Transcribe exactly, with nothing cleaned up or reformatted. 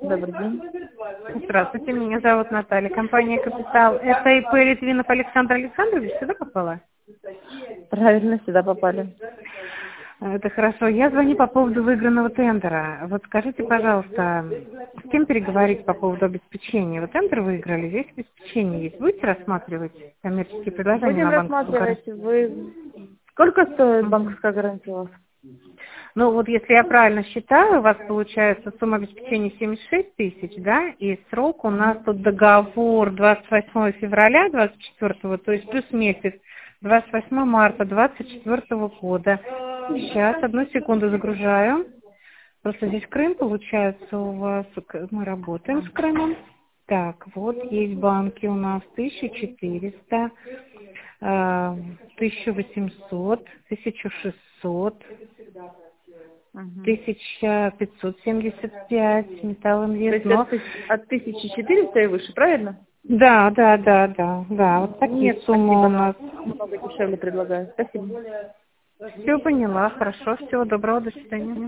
Добрый день. Здравствуйте, меня зовут Наталья, компания «Капитал». Это ИП Литвинов Александр Александрович, сюда попала? Правильно, сюда попали. Это хорошо. Я звоню по поводу выигранного тендера. Вот скажите, пожалуйста, с кем переговорить по поводу обеспечения? Вы тендер выиграли, здесь обеспечение есть. Будете рассматривать коммерческие предложения Будем на банковскую рассматривать. гарантию? Вы... Сколько стоит банковская гарантия у вас? Ну вот если я правильно считаю, у вас получается сумма обеспечения семьдесят шесть тысяч, да, и срок у нас тут договор двадцать восьмого февраля двадцать четвёртого, то есть плюс месяц, двадцать восьмого марта двадцать четвёртого года. Сейчас, одну секунду загружаю. Просто здесь Крым получается у вас, мы работаем с Крымом. Так, вот есть банки у нас тысяча четыреста, тысяча восемьсот, тысяча шестьсот. тысяча пятьсот семьдесят пять, Металлинвест. То есть от, от тысячи четырёхсот и выше, правильно? Да, да, да, да, да. Вот такие Нет, суммы спасибо, у нас. Много дешевле предлагаю. Спасибо. Все поняла, хорошо, всего доброго, до свидания.